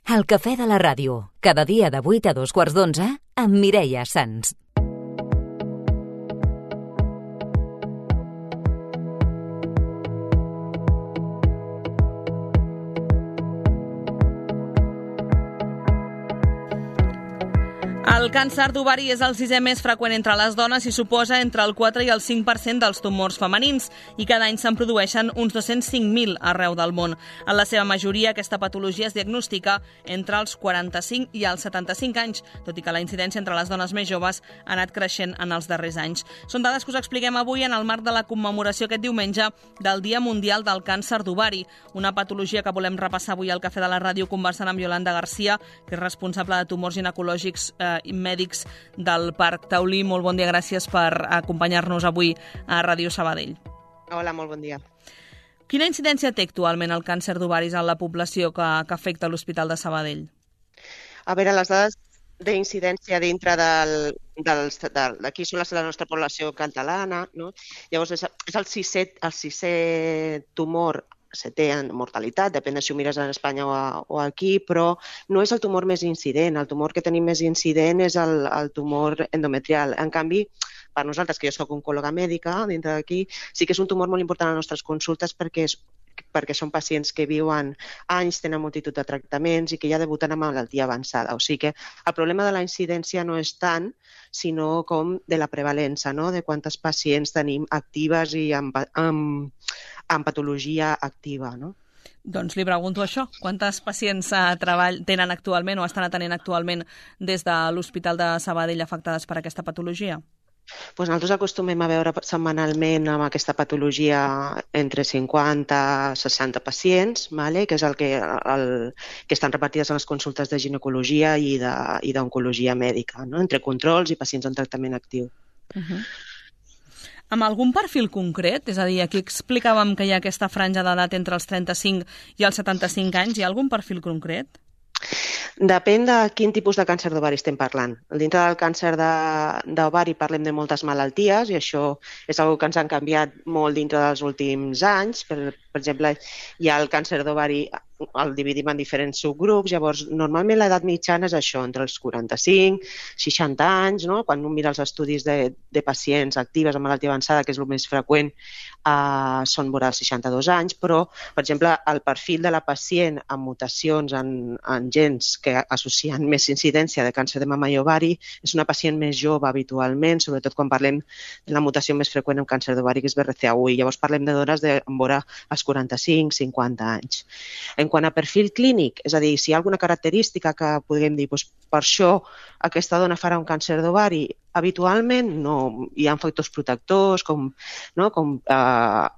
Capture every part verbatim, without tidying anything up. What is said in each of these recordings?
El cafè de la ràdio, cada dia de vuit a dos quarts d'onze, amb Mireia Sans. El càncer d'ovari és el sisè més freqüent entre les dones i suposa entre el quatre i el cinc per cent dels tumors femenins i cada any se'n produeixen uns dos-cents cinc mil arreu del món. En la seva majoria, aquesta patologia es diagnostica entre els quaranta-cinc i els setanta-cinc anys, tot i que la incidència entre les dones més joves ha anat creixent en els darrers anys. Són dades que us expliquem avui en el marc de la commemoració aquest diumenge del Dia Mundial del Càncer d'Ovari, una patologia que volem repassar avui al Cafè de la Ràdio conversant amb Yolanda Garcia, que és responsable de tumors ginecològics eh, i mèdics del Parc Taulí. Molt bon dia, gràcies per acompanyar-nos avui a Ràdio Sabadell. Hola, molt bon dia. Quina incidència té actualment el càncer d'ovaris en la població que, que afecta l'Hospital de Sabadell? A veure, les dades d'incidència dintre del, dels, del, d'aquí són les de la nostra població catalana, no? Llavors és, és el sisè, el sisè tumor setè en mortalitat, depèn de si ho mires en Espanya o, a, o aquí, però no és el tumor més incident. El tumor que tenim més incident és el, el tumor endometrial. En canvi, per nosaltres, que jo soc oncòloga mèdica, dintre d'aquí, sí que és un tumor molt important a les nostres consultes perquè és perquè són pacients que viuen anys, tenen multitud de tractaments i que ja debuten amb malaltia avançada. O sigui que el problema de la incidència no és tant, sinó com de la prevalença, no? De quantes pacients tenim actives i amb, amb, amb patologia activa, no? Doncs li pregunto això. Quantes pacients a treball tenen actualment o estan atenent actualment des de l'Hospital de Sabadell afectades per aquesta patologia? Pues nosaltres acostumem a veure setmanalment amb aquesta patologia entre cinquanta a seixanta pacients, vale? Que és el que, el, que estan repartides a les consultes de ginecologia i de, i d'oncologia mèdica, no? Entre controls i pacients en tractament actiu. Uh-huh. Amb algun perfil concret? És a dir, aquí explicàvem que hi ha aquesta franja d'edat entre els trenta-cinc i els setanta-cinc anys. Hi ha algun perfil concret? Depèn de quin tipus de càncer d'ovari estem parlant. Dintre del càncer d'ovari parlem de moltes malalties i això és una que ens han canviat molt dintre dels últims anys. Per, per exemple, hi ha el càncer d'ovari, el dividim en diferents subgrups, llavors normalment l'edat mitjana és això, entre els quaranta-cinc, seixanta anys, no? Quan un mira els estudis de, de pacients actives amb malaltia avançada, que és el més freqüent, eh, són vora els seixanta-dos anys, però, per exemple, el perfil de la pacient amb mutacions en, en gens que associen més incidència de càncer de mama i ovari és una pacient més jove habitualment, sobretot quan parlem de la mutació més freqüent en càncer d'ovari, que és B R C A u, i llavors parlem de dones de vora els quaranta-cinc a cinquanta anys. En quant a perfil clínic, és a dir, si hi ha alguna característica que podem dir, doncs, per això aquesta dona farà un càncer d'ovari, habitualment no. Hi ha factors protectors com, no, com eh,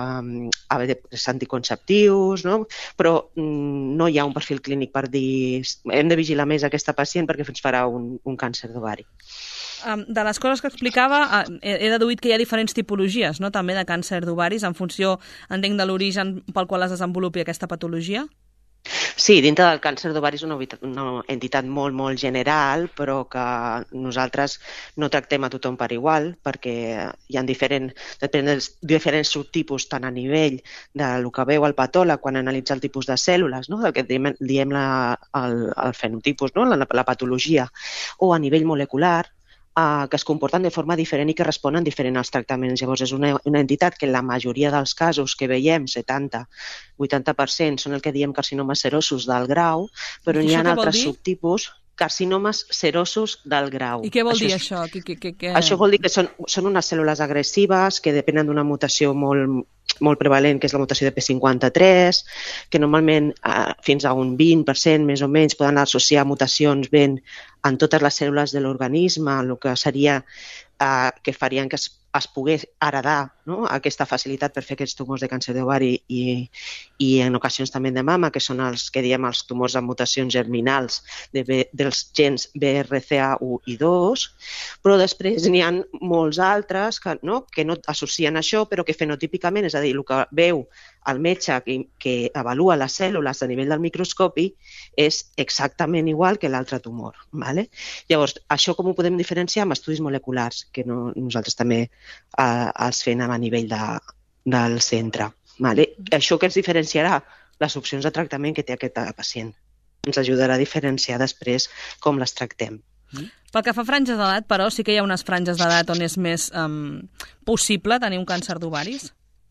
eh, anticonceptius, no? Però mm, no hi ha un perfil clínic per dir hem de vigilar més aquesta pacient perquè ens farà un, un càncer d'ovari. De les coses que explicava, he deduït que hi ha diferents tipologies, no?, també de càncer d'ovaris, en funció, entenc, de l'origen pel qual es desenvolupi aquesta patologia? Sí, dintre del càncer d'ovari és una, una entitat molt, molt general, però que nosaltres no tractem a tothom per igual, perquè hi ha diferent, depèn dels diferents subtipus, tant a nivell del que veu el patòleg quan analitza el tipus de cèl·lules, no? Del que diem, diem la, el, el fenotipus, no? la, la patologia, o a nivell molecular, Uh, que es comporten de forma diferent i que responen diferent als tractaments. Llavors, és una, una entitat que en la majoria dels casos que veiem, setanta a vuitanta per cent, són el que diem carcinomes serosos del grau, però n'hi ha altres subtipus, carcinomes serosos del grau. I què vol això dir és, això? Que, que, que, que... Això vol dir que són, són unes cèl·lules agressives que depenen d'una mutació molt, molt prevalent, que és la mutació de P cinquanta-tres, que normalment eh, fins a un vint per cent més o menys poden associar mutacions ben en totes les cèl·lules de l'organisme, el que seria eh, que farien que es, es pogués heredar, no?, aquesta facilitat per fer aquests tumors de càncer d'ovari i, i en ocasions també de mama, que són els que diem els tumors amb mutacions germinals de B, dels gens B R C A u i dos, però després n'hi ha molts altres que no, que no associen això, però que fenotípicament, és a dir, el que veu el metge que, que avalua les cèl·lules a nivell del microscopi és exactament igual que l'altre tumor. Vale? Llavors, això com ho podem diferenciar amb estudis moleculars, que no, nosaltres també eh, els fem a nivell de, del centre. Vale? Això que ens diferenciarà les opcions de tractament que té aquest pacient. ens ajudarà a diferenciar després com les tractem. Pel que fa a franges d'edat, però, sí que hi ha unes franges d'edat on és més um, possible tenir un càncer d'ovaris?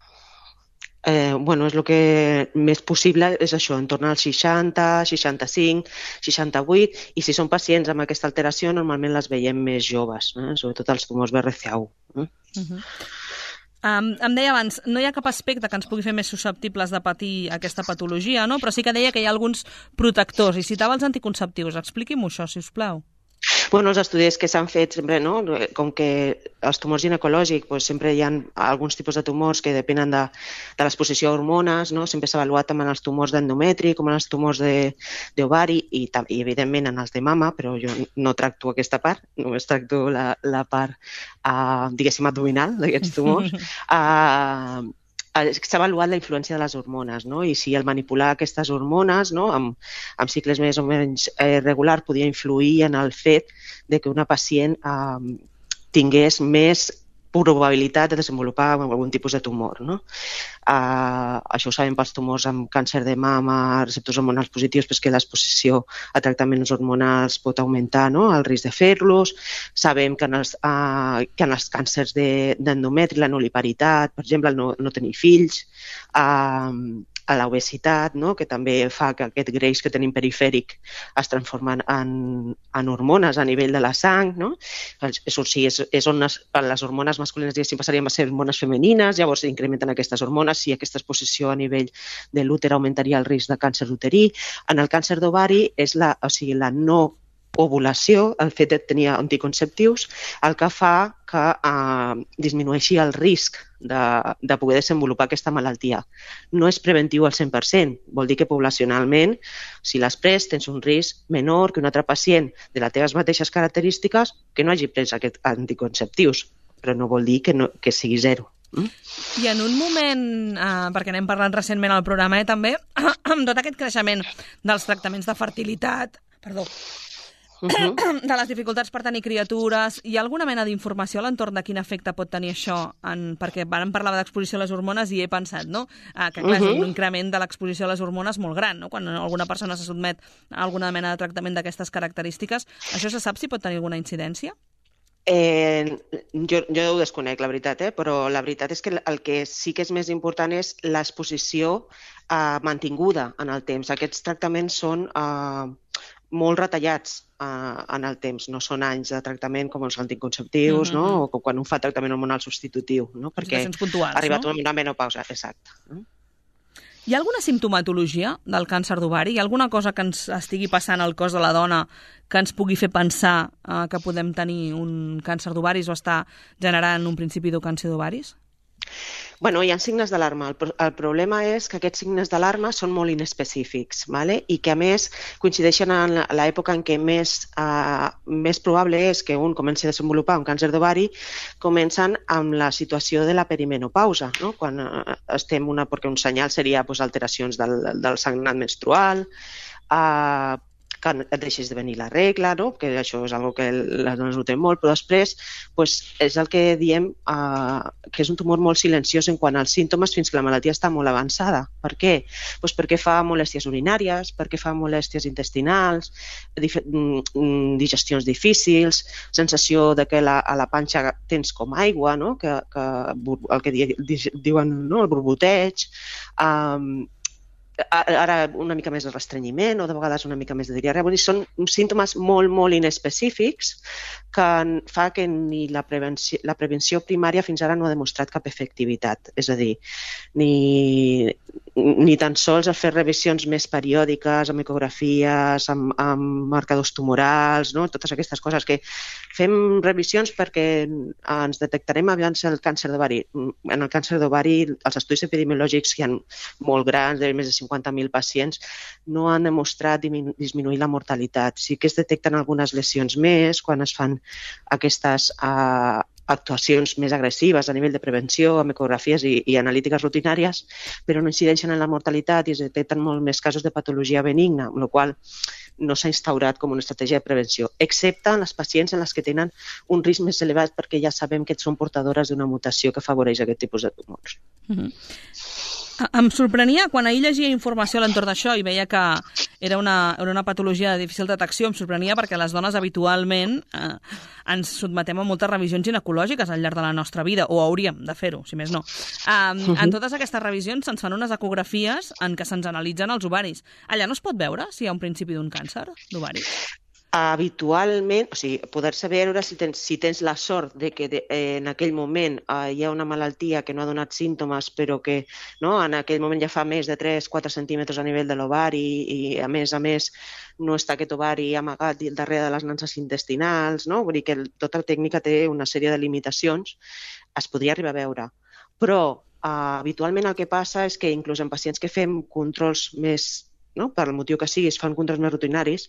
Eh, bueno, és el que més possible és això, en torn als seixanta, seixanta-cinc, seixanta-vuit, i si són pacients amb aquesta alteració normalment les veiem més joves, eh? Sobretot els tumors B R C A u. Eh? Uh-huh. Um, em deia abans, no hi ha cap aspecte que ens pugui fer més susceptibles de patir aquesta patologia, no? Però sí que deia que hi ha alguns protectors, i citava els anticonceptius. Expliqui'm això, si us plau. Bueno, els estudis que s'han fet sempre, no? Com que els tumors ginecològics doncs, sempre hi ha alguns tipus de tumors que depenen de, de l'exposició a hormones, no? Sempre s'ha avaluat tant en els tumors d'endometri com en els tumors d'ovari i, i evidentment en els de mama, però jo no tracto aquesta part, només tracto la, la part, uh, diguéssim, abdominal d'aquests tumors. Uh, s'ha avaluat la influència de les hormones, no? I si el manipular aquestes hormones, no? amb, amb cicles més o menys eh, regulars podia influir en el fet de que una pacient eh, tingués més probabilitat de desenvolupar algun tipus de tumor. No? Uh, això ho sabem pels tumors amb càncer de mama, receptors hormonals positius, perquè l'exposició a tractaments hormonals pot augmentar, no? El risc de fer-los. Sabem que en els, uh, que en els càncers d'endometri, de, la nuliparitat, per exemple, el no, no tenir fills, uh, a l'obesitat, no? Que també fa que aquest greix que tenim perifèric es transforma en, en hormones a nivell de la sang, no? És, o sigui, és, és on les, les hormones masculines diguéssim passarien a ser hormones femenines, llavors s'incrementen aquestes hormones i aquesta exposició a nivell de l'úter augmentaria el risc de càncer uterí. En el càncer d'ovari és la, o sigui, la no ovulació, el fet de tenir anticonceptius, el que fa que eh, disminueixi el risc de, de poder desenvolupar aquesta malaltia. No és preventiu al cent per cent, vol dir que poblacionalment, si l'has pres, tens un risc menor que un altre pacient de les teves mateixes característiques que no hagi pres aquests anticonceptius, però no vol dir que, no, que sigui zero. Mm? I en un moment, eh, perquè n'hem parlat recentment al programa, eh, també, amb tot aquest creixement dels tractaments de fertilitat, perdó, Uh-huh. de les dificultats per tenir criatures, hi ha alguna mena d'informació a l'entorn de quin efecte pot tenir això? En, perquè vam parlar d'exposició a les hormones i he pensat, no? Ah, que clar, uh-huh. és un increment de l'exposició a les hormones molt gran, no? Quan alguna persona se sotmet a alguna mena de tractament d'aquestes característiques. Això se sap si pot tenir alguna incidència? Eh, jo, jo ho desconec, la veritat, eh? Però la veritat és que el que sí que és més important és l'exposició eh, mantinguda en el temps. Aquests tractaments són eh, molt retallats eh, en el temps, no són anys de tractament com els anticonceptius, mm-hmm. no? O com quan un fa tractament hormonal substitutiu, no? Perquè ha arribat no? una menopausa, exacte. Hi ha alguna simptomatologia del càncer d'ovari? Hi ha alguna cosa que ens estigui passant al cos de la dona que ens pugui fer pensar eh, que podem tenir un càncer d'ovaris o estar generant un principi d'un càncer d'ovaris? Bueno, hi ha signes d'alarma. El, el problema és que aquests signes d'alarma són molt inespecífics, ¿vale? I que a més coincideixen en l'època en què més, uh, més probable és que un comenci a desenvolupar un càncer d'ovari, comencen amb la situació de la perimenopausa, no? Quan uh, estem una, perquè un senyal seria pues, alteracions del, del sagnat menstrual, uh, que et deixis de venir la regla, no? Que això és una que les dones notem molt, però després pues, és el que diem eh, que és un tumor molt silenciós en quant als símptomes fins que la malaltia està molt avançada. Per què? Pues perquè fa molèsties urinàries, perquè fa molèsties intestinals, digestions difícils, sensació de que la, a la panxa tens com aigua, no? que, que, el que diuen no? el borboteig, eh, ara una mica més de restrenyiment o de vegades una mica més de diarrea. Són símptomes molt, molt inespecífics que fa que ni la prevenció, la prevenció primària fins ara no ha demostrat cap efectivitat. És a dir, ni, ni tan sols a fer revisions més periòdiques, amb ecografies, amb, amb marcadors tumorals, no? Totes aquestes coses que fem revisions perquè ens detectarem abans el càncer d'ovari. En el càncer d'ovari els estudis epidemiològics que hi ha molt grans, de més de cinquanta mil pacients, no han demostrat disminuir la mortalitat. Sí que es detecten algunes lesions més quan es fan aquestes uh, actuacions més agressives a nivell de prevenció, amb ecografies i, i analítiques rutinàries, però no incideixen en la mortalitat i es detecten molt més casos de patologia benigna, amb la qual no s'ha instaurat com una estratègia de prevenció, excepte en les pacients en les que tenen un risc més elevat perquè ja sabem que són portadores d'una mutació que afavoreix aquest tipus de tumors. Mm-hmm. Em sorprenia, quan ahir llegia informació a l'entorn d'això i veia que era una, era una patologia de difícil detecció, em sorprenia perquè les dones habitualment eh, ens sotmetem a moltes revisions ginecològiques al llarg de la nostra vida, o hauríem de fer-ho, si més no. Um, uh-huh. En totes aquestes revisions se'ns fan unes ecografies en què se'ns analitzen els ovaris. Allà no es pot veure si hi ha un principi d'un càncer d'ovari? Habitualment, o sigui, poder-se veure si tens, si tens la sort de que de, eh, en aquell moment eh, hi ha una malaltia que no ha donat símptomes, però que no, en aquell moment ja fa més de tres a quatre centímetres a nivell de l'ovari i, a més a més, no està aquest ovari amagat darrere de les nanses intestinals, no? Vull dir que el, tota la tècnica té una sèrie de limitacions, es podria arribar a veure. Però eh, habitualment el que passa és que inclús en pacients que fem controls més, no? Per el motiu que sigui, es fan controls més rutinaris,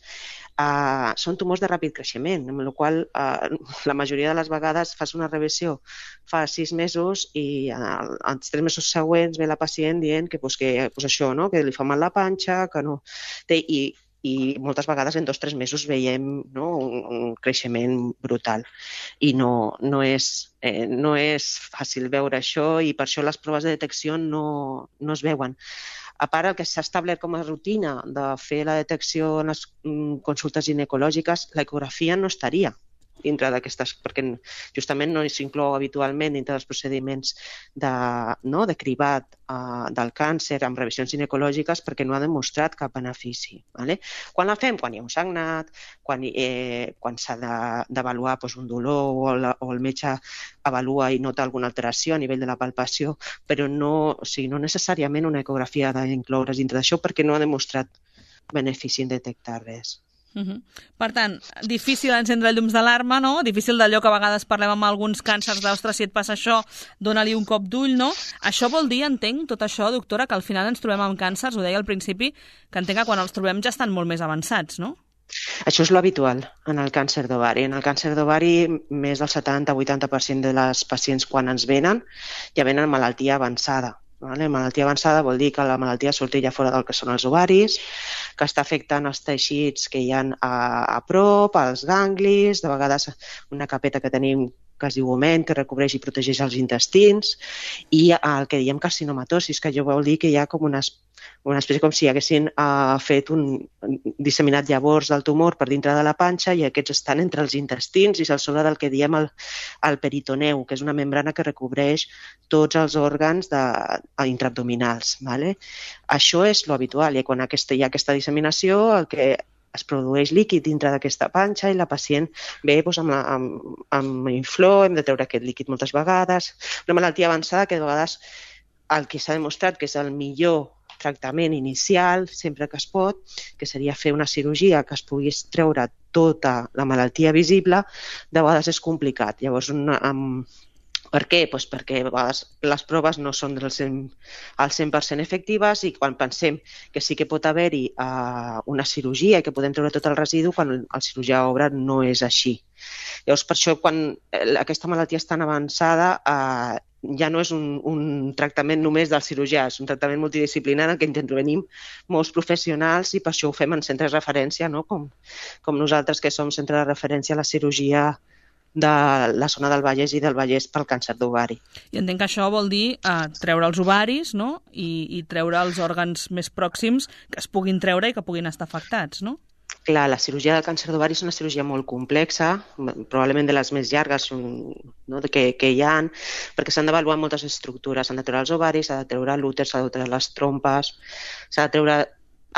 uh, són tumors de ràpid creixement, amb la qual uh, la majoria de les vegades fas una revisió fa sis mesos i uh, els tres mesos següents ve la pacient dient que, pues, que pues això, no? Que li fa mal la panxa, que no... Té, i, i moltes vegades en dos o tres mesos veiem, no? un, un creixement brutal. I no, no, és, eh, no és fàcil veure això i per això les proves de detecció no, no es veuen. A part, el que s'ha establert com a rutina de fer la detecció en les consultes ginecològiques, l'ecografia no estaria dintre d'aquestes, perquè justament no s'inclou habitualment dintre dels procediments de, no, de cribat uh, del càncer amb revisions ginecològiques perquè no ha demostrat cap benefici. Vale? Quan la fem? Quan hi ha un sagnat, quan, eh, quan s'ha d'avaluar doncs, un dolor o, la, o el metge avalua i nota alguna alteració a nivell de la palpació, però no, o sigui, no necessàriament una ecografia ha d'incloure's dintre d'això perquè no ha demostrat benefici en detectar res. Uh-huh. Per tant, difícil encendre llums d'alarma, no? Difícil d'allò que a vegades parlem amb alguns càncers d'ostres, si et passa això, dona-li un cop d'ull, no? Això vol dir, entenc, tot això, doctora, que al final ens trobem amb càncers, ho deia al principi, que entenc que quan els trobem ja estan molt més avançats, no? Això és l'habitual en el càncer d'ovari. En el càncer d'ovari, més del setanta a vuitanta per cent de les pacients quan ens venen ja venen amb malaltia avançada. Vale? Malaltia avançada vol dir que la malaltia surti ja fora del que són els ovaris, que està afectant els teixits que hi ha a, a prop, als ganglis, de vegades una capeta que tenim que es diu oment, que recobreix i protegeix els intestins, i el que diem carcinomatosis, que jo vol dir que hi ha com una, una espècie com si haguessin uh, fet un disseminat llavors del tumor per dintre de la panxa i aquests estan entre els intestins i se'l sobre del que diem el, el peritoneu, que és una membrana que recobreix tots els òrgans de, intraabdominals. Vale? Això és lo habitual, i quan aquesta, hi ha aquesta disseminació, el que es produeix líquid dintre d'aquesta panxa i la pacient ve doncs, amb, amb, amb inflor, hem de treure aquest líquid moltes vegades. Una malaltia avançada que de vegades el que s'ha demostrat que és el millor tractament inicial, sempre que es pot, que seria fer una cirurgia que es pogués treure tota la malaltia visible, de vegades és complicat. Llavors, una, amb, per què? Pues perquè a vegades les proves no són del cent, al cent per cent efectives i quan pensem que sí que pot haver-hi uh, una cirurgia i que podem treure tot el residu, quan el cirurgià obre no és així. Llavors, per això, quan aquesta malaltia és tan avançada, uh, ja no és un, un tractament només del cirurgià, és un tractament multidisciplinari en què intervenim molts professionals i per això ho fem en centres de referència, no? com, com nosaltres que som centre de referència a la cirurgia de la zona del Vallès i del Vallès pel càncer d'ovari. I entenc que això vol dir eh, treure els ovaris, no? I, i treure els òrgans més pròxims que es puguin treure i que puguin estar afectats, no? Clar, la cirurgia del càncer d'ovari és una cirurgia molt complexa, probablement de les més llargues, no, que, que hi ha, perquè s'han d'avaluar moltes estructures. S'han de treure els ovaris, s'ha de treure l'úter, s'ha de treure les trompes, s'ha de treure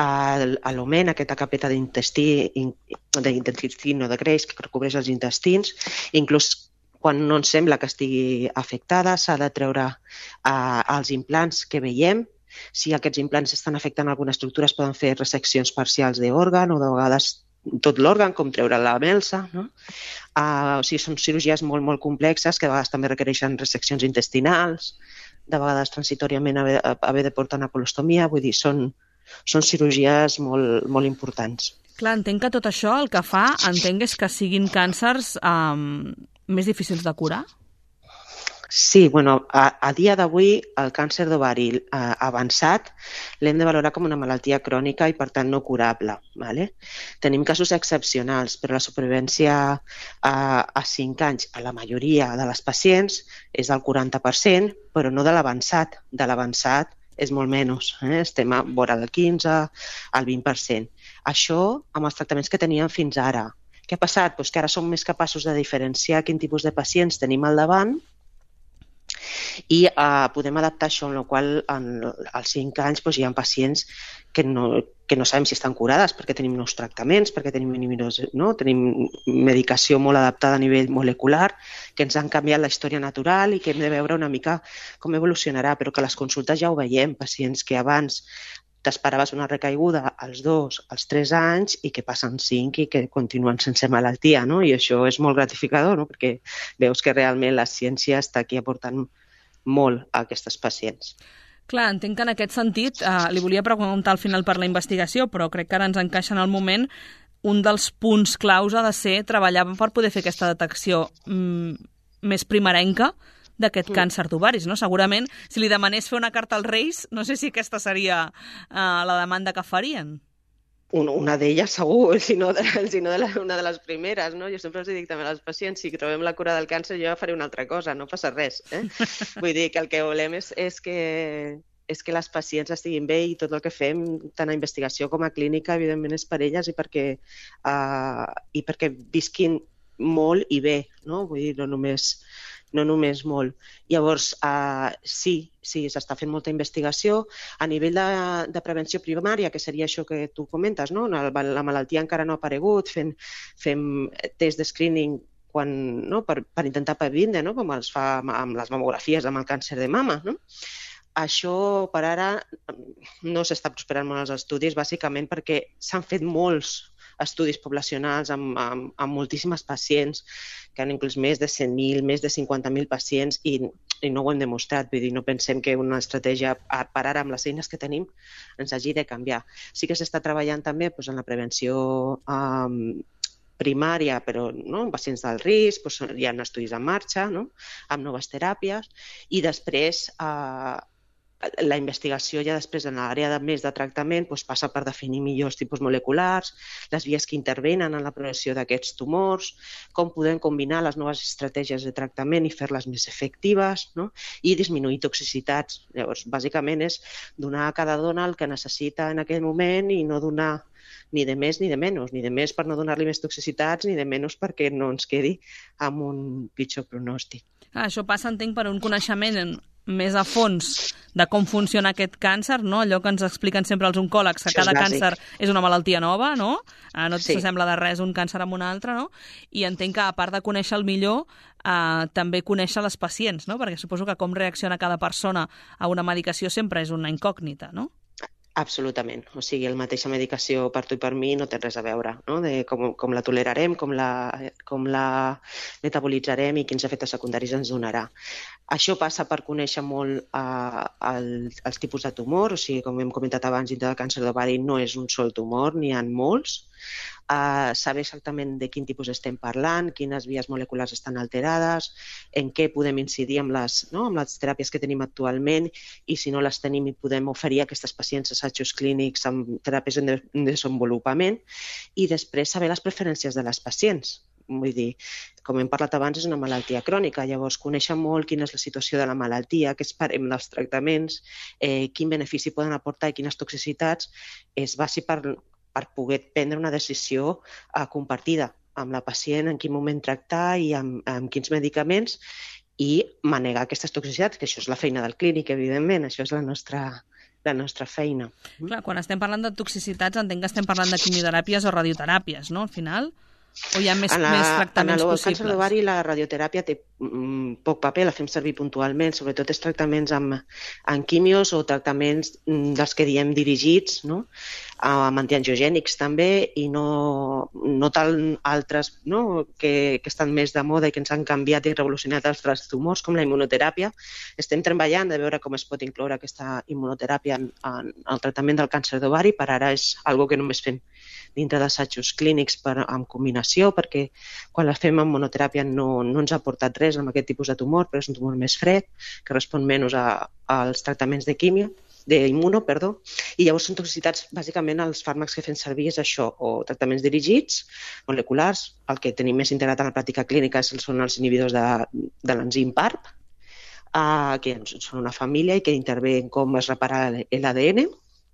a l'oment, aquesta capeta d'intestí, d'intestí no de greix que recobreix els intestins. Inclús quan no ens sembla que estigui afectada, s'ha de treure uh, els implants que veiem. Si aquests implants estan afectant alguna estructura, es poden fer reseccions parcials d'òrgan o de vegades tot l'òrgan, com treure la melsa. No? Uh, o sigui, són cirurgies molt, molt complexes que a vegades també requereixen reseccions intestinals, de vegades transitòriament haver, haver de portar una colostomia, vull dir, són Són cirurgies molt, molt importants. Clar, entenc que tot això el que fa, entenc, és que siguin càncers um, més difícils de curar? Sí, bueno, a, a dia d'avui el càncer d'ovari eh, avançat l'hem de valorar com una malaltia crònica i per tant no curable. Vale? Tenim casos excepcionals, però la supervivència a, a cinc anys a la majoria de les pacients és del quaranta per cent, però no de l'avançat. De l'avançat és molt menys, eh? Estem a vora del quinze, al vint per cent. Això amb els tractaments que teníem fins ara. Què ha passat? Pues que ara som més capaços de diferenciar quin tipus de pacients tenim al davant i uh, podem adaptar això, en la qual en, als cinc anys pues, hi ha pacients que no, que no sabem si estan curades perquè tenim nous tractaments, perquè tenim, no? tenim medicació molt adaptada a nivell molecular, que ens han canviat la història natural i que hem de veure una mica com evolucionarà, però que a les consultes ja ho veiem, pacients que abans t'esperaves una recaiguda als dos, als tres anys i que passen cinc i que continuen sense malaltia, no? I això és molt gratificador, no? Perquè veus que realment la ciència està aquí aportant molt a aquestes pacients. Clar, entenc que en aquest sentit, eh, li volia preguntar al final per la investigació, però crec que ara ens encaixa en el moment, un dels punts claus ha de ser treballar per poder fer aquesta detecció mm, més primerenca d'aquest mm. càncer d'ovaris, no? Segurament, si li demanés fer una carta als Reis, no sé si aquesta seria eh, la demanda que farien. Una d'elles segur, si no, de, si no de la, una de les primeres, no? Jo sempre els dic també als pacients, si trobem la cura del càncer jo faré una altra cosa, no passa res. Eh? Vull dir que el que volem és, és, que, és que les pacients estiguin bé i tot el que fem, tant a investigació com a clínica, evidentment és per elles i perquè, uh, i perquè visquin molt i bé, no? Vull dir, no només... no només molt. Llavors, uh, sí, sí, s'està fent molta investigació. A nivell de, de prevenció primària, que seria això que tu comentes, no? La, la malaltia encara no ha aparegut, fem, fem test de screening quan, no? per, per intentar previndre, no? Com els fa amb les mamografies amb el càncer de mama. No? Això, per ara, no s'està prosperant molt els estudis, bàsicament perquè s'han fet molts estudis poblacionals amb, amb, amb moltíssimes pacients que han inclús més de cent mil, més de cinquanta mil pacients i, i no ho hem demostrat. Vull dir, no pensem que una estratègia per ara amb les eines que tenim ens hagi de canviar. Sí que s'està treballant també doncs, en la prevenció um, primària, però no? En pacients d'alt risc, doncs, hi ha estudis en marxa, no? Amb noves teràpies i després eh, la investigació ja després en l'àrea de més de tractament doncs passa per definir millor els tipus moleculars, les vies que intervenen en la progressió d'aquests tumors, com podem combinar les noves estratègies de tractament i fer-les més efectives, no? I disminuir toxicitats. Llavors, bàsicament és donar a cada dona el que necessita en aquell moment i no donar ni de més ni de menys, ni de més per no donar-li més toxicitats ni de menys perquè no ens quedi amb un pitjor pronòstic. Ah, això passa, entenc, per un coneixement més a fons de com funciona aquest càncer, no? Allò que ens expliquen sempre els oncòlegs, que cada càncer és una malaltia nova, no? No sí. S'assembla de res un càncer amb un altre, no? I entenc que, a part de conèixer el millor, eh, també conèixer les pacients, no? Perquè suposo que com reacciona cada persona a una medicació sempre és una incògnita, no? Absolutament. O sigui, la mateixa medicació per tu i per mi no té res a veure, no? De com, com la tolerarem, com la, com la metabolitzarem i quins efectes secundaris ens donarà. Això passa per conèixer molt eh, el, els tipus de tumor, o sigui, com hem comentat abans, dintre del càncer d'ovari no és un sol tumor, n'hi ha molts. Uh, saber exactament de quin tipus estem parlant, quines vies moleculars estan alterades, en què podem incidir amb les, no? amb les teràpies que tenim actualment i si no les tenim i podem oferir a aquestes pacients assajos clínics amb teràpies en, de, en desenvolupament i després saber les preferències de les pacients. Vull dir, com hem parlat abans, és una malaltia crònica, llavors conèixer molt quina és la situació de la malaltia, què esperem dels tractaments, eh, quin benefici poden aportar i quines toxicitats, és bàsic per per poder prendre una decisió uh, compartida amb la pacient, en quin moment tractar i amb, amb quins medicaments i manegar aquestes toxicitats, que això és la feina del clínic, evidentment, això és la nostra, la nostra feina. Clar, quan estem parlant de toxicitats entenc que estem parlant de quimioteràpies o radioteràpies, no?, al final? O hi ha més, la, més tractaments en el possibles? En el càncer d'ovari la radioteràpia té mm, poc paper, la fem servir puntualment, sobretot és tractaments amb, amb quimios o tractaments mm, dels que diem dirigits, no? Amb antiangiogènics també i no, no tant altres, no? que, que estan més de moda i que ens han canviat i revolucionat els tumors, com la immunoteràpia. Estem treballant de veure com es pot incloure aquesta immunoteràpia en, en el tractament del càncer d'ovari, per ara és algo que només fem dintre d'assajos clínics per, amb combinació, perquè quan la fem amb monoteràpia no, no ens ha aportat res amb aquest tipus de tumor, però és un tumor més fred, que respon menys a, als tractaments de químia, d'immuno, perdó, i llavors són toxicitats, bàsicament els fàrmacs que fem servir és això, o tractaments dirigits, moleculars, el que tenim més integrat en la pràctica clínica són els inhibidors de, de l'enzim PARP, uh, que són una família i que intervé en com es repara l'A D N,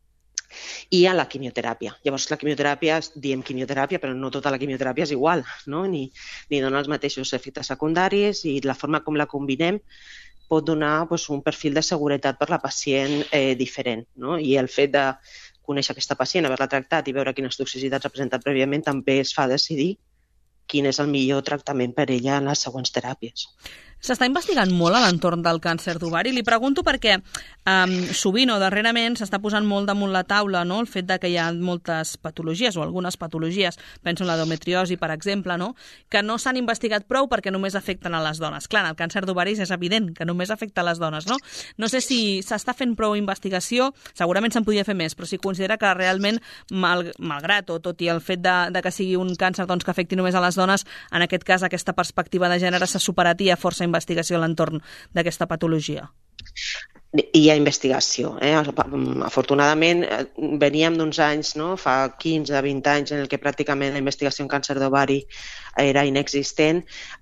i a la quimioteràpia. Llavors, la quimioteràpia, diem quimioteràpia, però no tota la quimioteràpia és igual, no? ni, ni dona els mateixos efectes secundaris, i la forma com la combinem pot donar doncs, un perfil de seguretat per la pacient eh, diferent. No? I el fet de conèixer aquesta pacient, haver-la tractat i veure quines toxicitats ha presentat prèviament també es fa decidir quin és el millor tractament per ella en les següents teràpies. S'està investigant molt a l'entorn del càncer d'ovari. Li pregunto perquè um, sovint o darrerament s'està posant molt damunt la taula, no? El fet de que hi ha moltes patologies o algunes patologies, penso en l'endometriosi, per exemple, no? Que no s'han investigat prou perquè només afecten a les dones. Clar, el càncer d'ovaris és evident que només afecta a les dones, no? No sé si s'està fent prou investigació, segurament se'n podria fer més, però si considera que realment, mal, malgrat o tot i el fet de, de que sigui un càncer doncs, que afecti només a les dones, en aquest cas aquesta perspectiva de gènere s'ha superat i hi ha força investigació a l'entorn d'aquesta patologia? Hi ha investigació. Eh? Afortunadament, veníem d'uns anys, no? Fa quinze a vint anys, en el que pràcticament la investigació en càncer d'ovari era inexistent.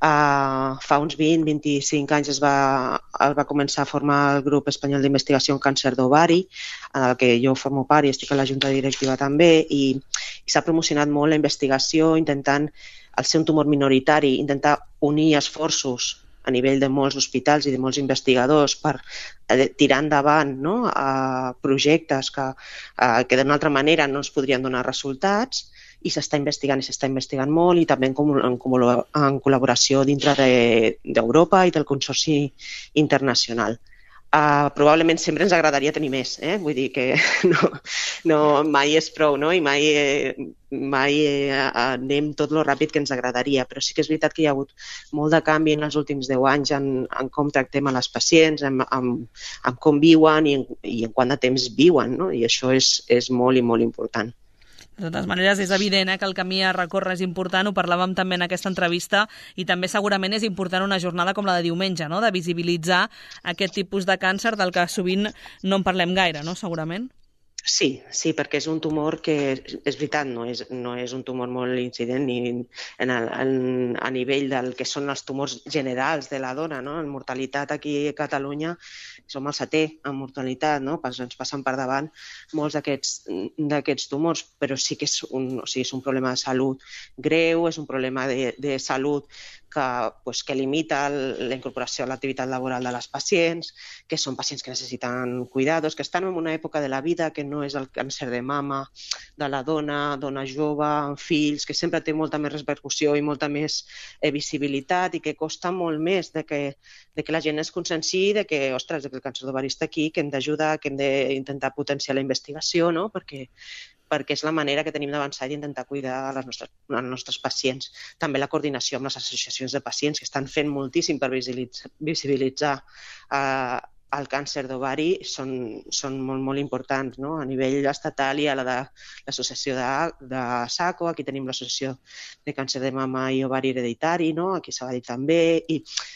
Uh, fa uns vint a vint-i-cinc anys es va, es va començar a formar el grup espanyol d'investigació en càncer d'ovari, en el que jo formo part i estic a la junta directiva també, i, i s'ha promocionat molt la investigació, intentant, al ser un tumor minoritari, intentar unir esforços a nivell de molts hospitals i de molts investigadors per eh, tirar endavant, no? uh, projectes que, uh, que d'una altra manera no ens podrien donar resultats, i s'està investigant i s'està investigant molt, i també en, en, en col·laboració dintre d'Europa de, i del Consorci Internacional. Uh, probablement sempre ens agradaria tenir més, eh? Vull dir que no, no, mai és prou, no? I mai, eh, mai eh, anem tot lo ràpid que ens agradaria, però sí que és veritat que hi ha hagut molt de canvi en els últims deu anys en, en com tractem a les pacients, en, en, en com viuen i en, i en quant de temps viuen, no? I això és, és molt i molt important. De totes maneres, és evident eh, que el camí a recórrer és important, ho parlàvem també en aquesta entrevista, i també segurament és important una jornada com la de diumenge, no? De visibilitzar aquest tipus de càncer del que sovint no en parlem gaire, no? Segurament. Sí, sí, perquè és un tumor que, és veritat, no és, no és un tumor molt incident ni en el, en, a nivell del que són els tumors generals de la dona, no? En mortalitat aquí a Catalunya som el setè en mortalitat, no? Ens passen per davant molts d'aquests tumors, però sí que és un, o sigui, és un problema de salut greu, és un problema de, de salut que, pues, que limita la incorporació a l'activitat laboral de les pacients, que són pacients que necessiten cuidados, que estan en una època de la vida que no és el càncer de mama de la dona, dona jove, amb fills, que sempre té molta més repercussió i molta més eh, visibilitat, i que costa molt més de que, de que la gent es conscienciï de que, ostres, que el càncer d'ovari està aquí, que hem d'ajudar, que hem d'intentar potenciar la investigació, no? Perquè perquè és la manera que tenim d'avançar i d'intentar cuidar les nostres, els nostres pacients. També la coordinació amb les associacions de pacients, que estan fent moltíssim per visibilitzar, visibilitzar eh, el càncer d'ovari, són, són molt, molt importants, no? A nivell estatal hi ha la de l'associació de, de SACO, aquí tenim l'associació de càncer de mama i ovari hereditari, no? Aquí s'ha dit també, i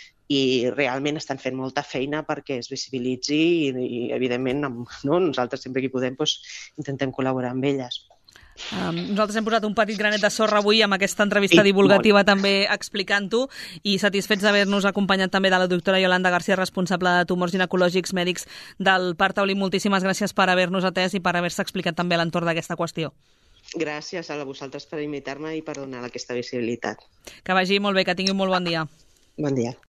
i realment estan fent molta feina perquè es visibilitzi i, i evidentment, no? Nosaltres sempre que podem doncs, intentem col·laborar amb elles. Um, nosaltres hem posat un petit granet de sorra avui amb aquesta entrevista I divulgativa molt. també explicant-ho, i satisfets d'haver-nos acompanyat també de la doctora Yolanda García, responsable de tumors ginecològics mèdics del Parc Taulí. Moltíssimes gràcies per haver-nos atès i per haver-se explicat també a l'entorn d'aquesta qüestió. Gràcies a vosaltres per invitar-me i per donar aquesta visibilitat. Que vagi molt bé, que tingui un molt bon dia. Bon dia.